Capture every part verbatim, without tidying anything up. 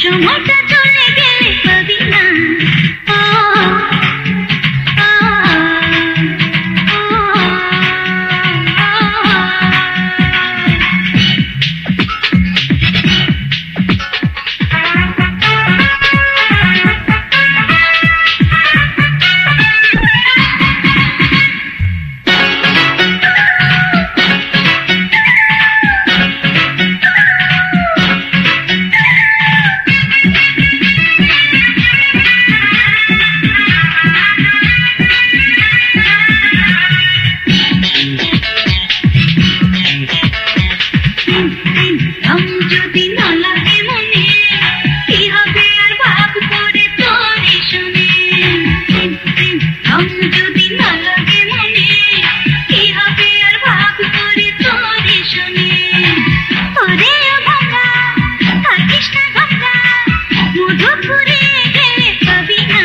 সময়টা চলে গেলে পাবি না। যদি না লাগে মনে কি হবে আর ভাব করে তোরে শুনে, যদি না লাগে মনে কি হবে আর ভাব করে তোরে শুনে। ওরে ভাঙা থাকিস না ভাঙা মধুপুরে গেলে পাবি না।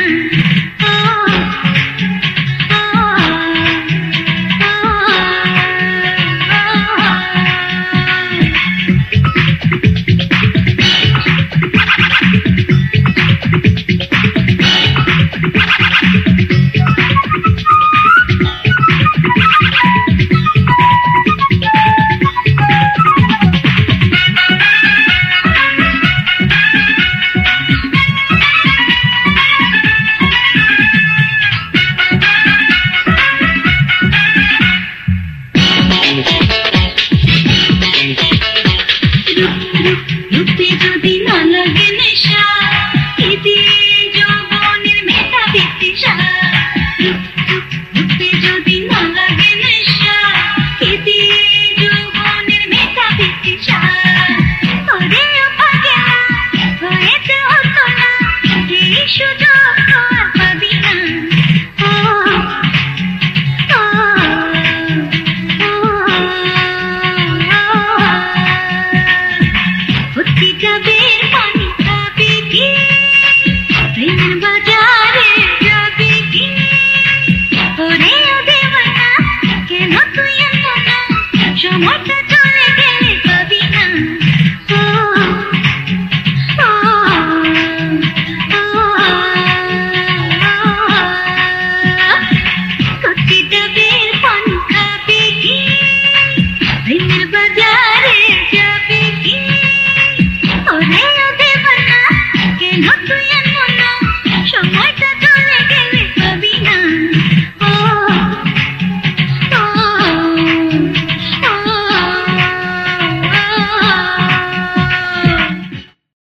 রূপে যদি না লাগে নেশা ইতি যৌবনের মেটা বিতৃষা। রূপে যদি না লাগে নেশা ইতি যৌবনের মেটা বিতৃষা। ওরে পাগলা হয়েছে হতো না এই সুযোগ